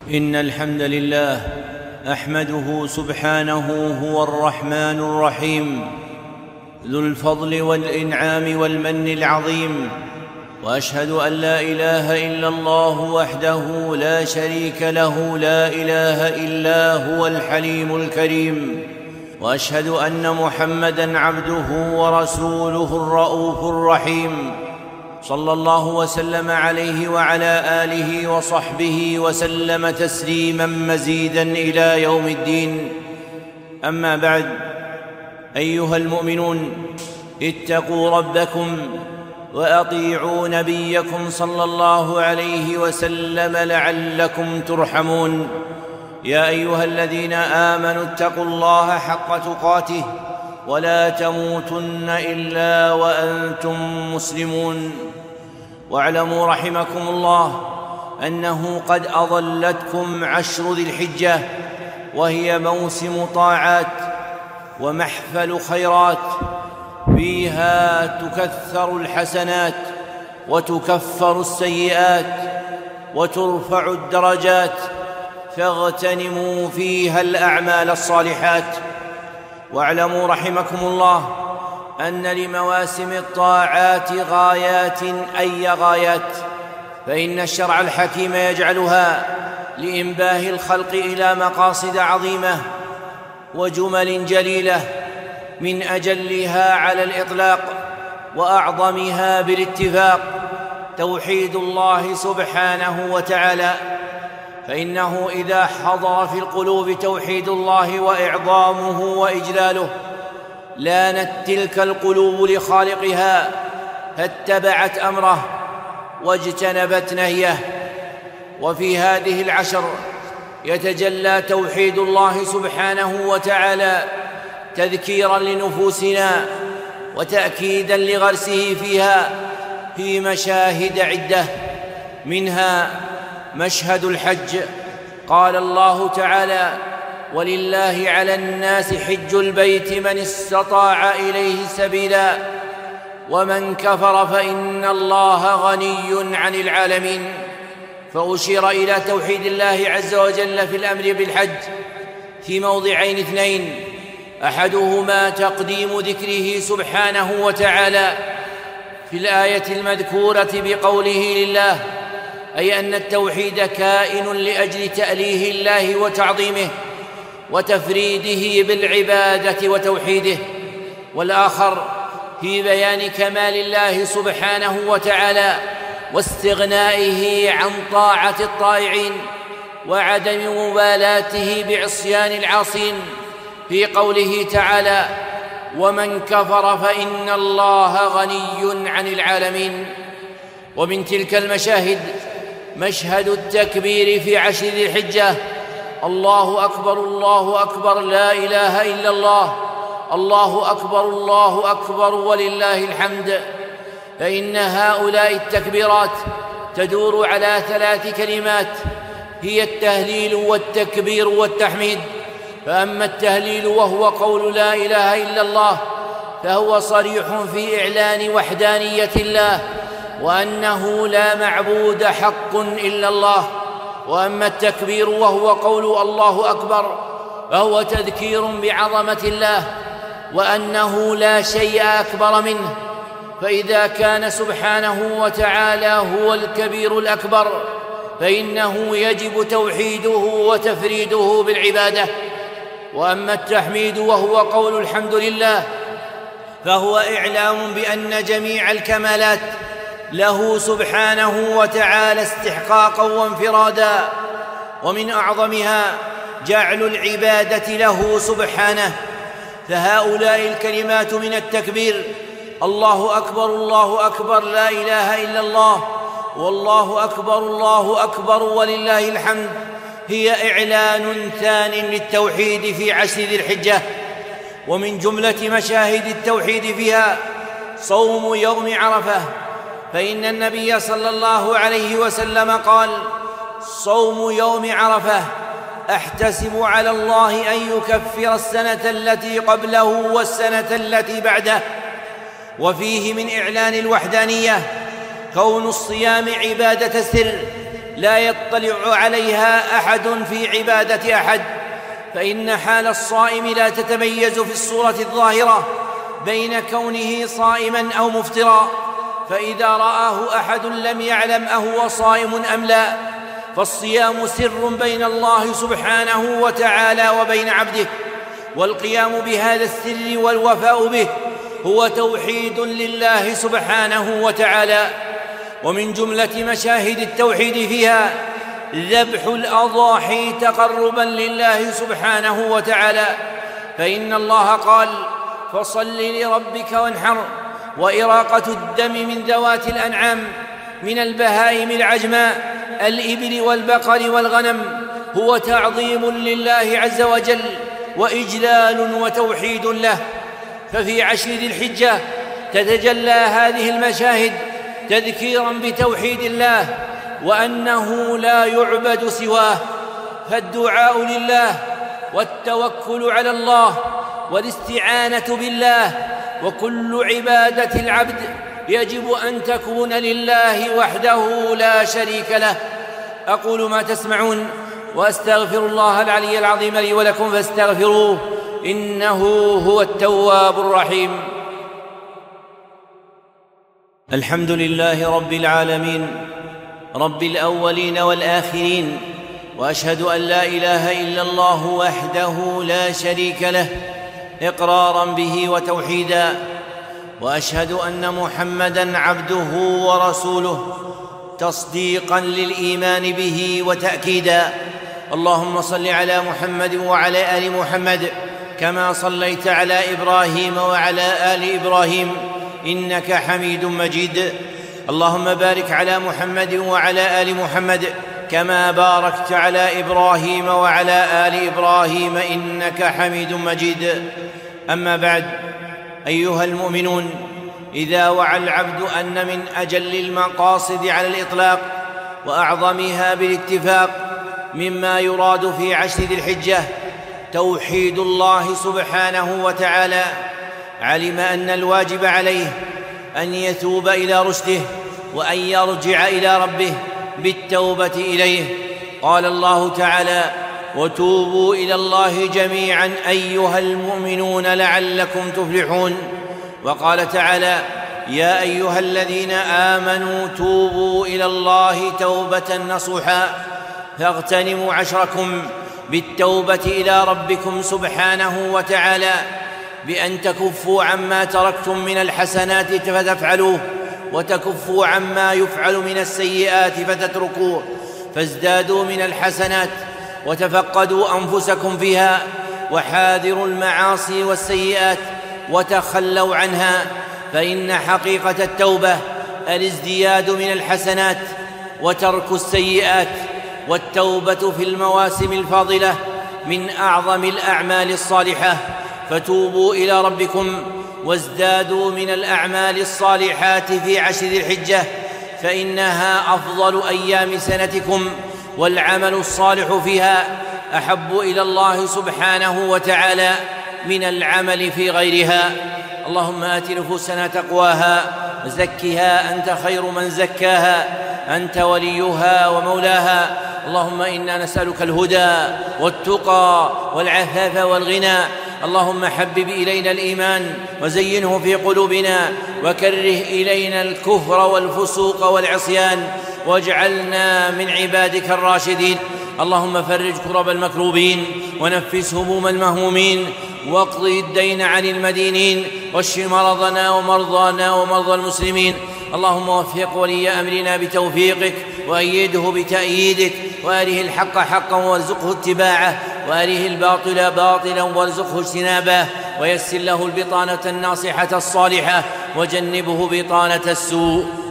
إن الحمد لله أحمده سبحانه، هو الرحمن الرحيم ذو الفضل والإنعام والمن العظيم، وأشهد أن لا إله إلا الله وحده لا شريك له، لا إله إلا هو الحليم الكريم، وأشهد أن محمدًا عبده ورسوله الرؤوف الرحيم، صلى الله وسلم عليه وعلى آله وصحبه وسلم تسليماً مزيداً إلى يوم الدين. أما بعد، أيها المؤمنون، اتقوا ربكم وأطيعوا نبيكم صلى الله عليه وسلم لعلكم ترحمون. يا أيها الذين آمنوا اتقوا الله حق تقاته ولا تموتن إلا وأنتم مسلمون. واعلموا رحمكم الله أنه قد أظلتكم عشر ذي الحجة، وهي موسم طاعات ومحفل خيرات، فيها تكثر الحسنات وتكفر السيئات وترفع الدرجات، فاغتنموا فيها الأعمال الصالحات. واعلموا رحمكم الله أن لمواسم الطاعات غايات، أي غايات، فإن الشرع الحكيم يجعلها لإنباه الخلق إلى مقاصد عظيمة وجمل جليلة، من أجلها على الإطلاق وأعظمها بالاتفاق توحيد الله سبحانه وتعالى، فإنه إذا حضر في القلوب توحيد الله وإعظامه وإجلاله لانت تلك القلوب لخالقها، فاتبعت أمره واجتنبت نهيه. وفي هذه العشر يتجلى توحيد الله سبحانه وتعالى تذكيراً لنفوسنا وتأكيداً لغرسه فيها في مشاهد عدة، منها مشهد الحج. قال الله تعالى: ولله على الناس حج البيت من استطاع إليه سبيلا ومن كفر فإن الله غني عن العالمين. فأشير إلى توحيد الله عز وجل في الأمر بالحج في موضعين اثنين: أحدهما تقديم ذكره سبحانه وتعالى في الآية المذكورة بقوله لله، أي أن التوحيد كائن لأجل تأليه الله وتعظيمه وتفريده بالعبادة وتوحيده، والآخر في بيان كمال الله سبحانه وتعالى واستغنائه عن طاعة الطائعين وعدم مبالاته بعصيان العاصين، في قوله تعالى: ومن كفر فإن الله غني عن العالمين. ومن تلك المشاهد مشهد التكبير في عشر ذي الحجة: الله أكبر الله أكبر، لا إله إلا الله، الله أكبر الله أكبر ولله الحمد. فإن هؤلاء التكبيرات تدور على 3 كلمات، هي التهليل والتكبير والتحميد. فأما التهليل وهو قول لا إله إلا الله، فهو صريح في إعلان وحدانية الله وأنه لا معبود حق إلا الله. وأما التكبير وهو قول الله أكبر، فهو تذكير بعظمة الله وأنه لا شيء أكبر منه، فإذا كان سبحانه وتعالى هو الكبير الأكبر فإنه يجب توحيده وتفريده بالعبادة. وأما التحميد وهو قول الحمد لله، فهو إعلام بأن جميع الكمالات له سبحانه وتعالى استحقاقاً وانفرادا، ومن أعظمها جعل العبادة له سبحانه. فهؤلاء الكلمات من التكبير: الله أكبر الله أكبر، لا إله إلا الله، والله أكبر الله أكبر ولله الحمد، هي إعلان ثان للتوحيد في عشر ذي الحجة. ومن جملة مشاهد التوحيد فيها صوم يوم عرفة، فإن النبي صلى الله عليه وسلم قال: صوم يوم عرفة أحتسب على الله أن يكفر السنة التي قبله والسنة التي بعده. وفيه من إعلان الوحدانية كون الصيام عبادة السر لا يطلع عليها أحد في عبادة أحد، فإن حال الصائم لا تتميز في الصورة الظاهرة بين كونه صائما أو مفطرا، فإذا رآه أحد لم يعلم أهو صائم أم لا، فالصيام سر بين الله سبحانه وتعالى وبين عبده، والقيام بهذا السر والوفاء به هو توحيد لله سبحانه وتعالى. ومن جملة مشاهد التوحيد فيها ذبح الأضاحي تقربا لله سبحانه وتعالى، فإن الله قال: فصل لربك وانحر. وإراقة الدم من ذوات الأنعام من البهائم العجماء الإبل والبقر والغنم هو تعظيم لله عز وجل وإجلال وتوحيد له. ففي عشر ذي الحجة تتجلى هذه المشاهد تذكيرا بتوحيد الله وأنه لا يعبد سواه، فالدعاء لله والتوكل على الله والاستعانة بالله وكل عبادة العبد يجب أن تكون لله وحده لا شريك له. أقول ما تسمعون وأستغفر الله العلي العظيم لي ولكم فاستغفروه إنه هو التواب الرحيم. الحمد لله رب العالمين رب الأولين والآخرين، وأشهد أن لا إله إلا الله وحده لا شريك له إقرارا به وتوحيدا، وأشهد أن محمدًا عبده ورسوله تصديقا للإيمان به وتأكيدا. اللهم صل على محمد وعلى آل محمد كما صليت على إبراهيم وعلى آل إبراهيم إنك حميد مجيد. اللهم بارك على محمد وعلى آل محمد كما باركت على إبراهيم وعلى آل إبراهيم إنك حميد مجيد. أما بعد، أيها المؤمنون، إذا وعى العبد أن من أجل المقاصد على الإطلاق وأعظمها بالاتفاق مما يراد في عشر ذي الحجة توحيد الله سبحانه وتعالى، علم أن الواجب عليه أن يتوب إلى رشده وأن يرجع إلى ربه بالتوبة إليه. قال الله تعالى: وتوبوا إلى الله جميعا أيها المؤمنون لعلكم تفلحون. وقال تعالى: يا أيها الذين آمنوا توبوا إلى الله توبة نصوحا. فاغتنموا عشركم بالتوبة إلى ربكم سبحانه وتعالى بأن تكفوا عما تركتم من الحسنات فتفعلوه، وتكفوا عما يفعل من السيئات فتتركوه، فازدادوا من الحسنات وتفقدوا أنفسكم فيها، وحاذروا المعاصي والسيئات وتخلوا عنها، فإن حقيقة التوبة الازدياد من الحسنات وترك السيئات، والتوبة في المواسم الفاضلة من أعظم الأعمال الصالحة. فتوبوا إلى ربكم وازدادوا من الأعمال الصالحات في عشر ذي الحجة، فإنها أفضل أيام سنتكم، والعمل الصالح فيها أحب إلى الله سبحانه وتعالى من العمل في غيرها. اللهم آت نفوسنا تقواها وزكها أنت خير من زكاها، أنت وليها ومولاها. اللهم إنا نسألك الهدى والتقى والعفاف والغنى. اللهم حبب إلينا الإيمان وزينه في قلوبنا، وكره إلينا الكفر والفسوق والعصيان، واجعلنا من عبادك الراشدين. اللهم فرج كرب المكروبين ونفس هموم المهمومين، واقض الدين عن المدينين، واشف مرضنا ومرضانا ومرضى المسلمين. اللهم وفق ولي أمرنا بتوفيقك، وأيده بتأييدك، وأره الحق حقا وارزقه اتباعه، وأره الباطل باطلا وارزقه اجتنابه، ويسر له البطانة الناصحة الصالحة، وجنبه بطانة السوء.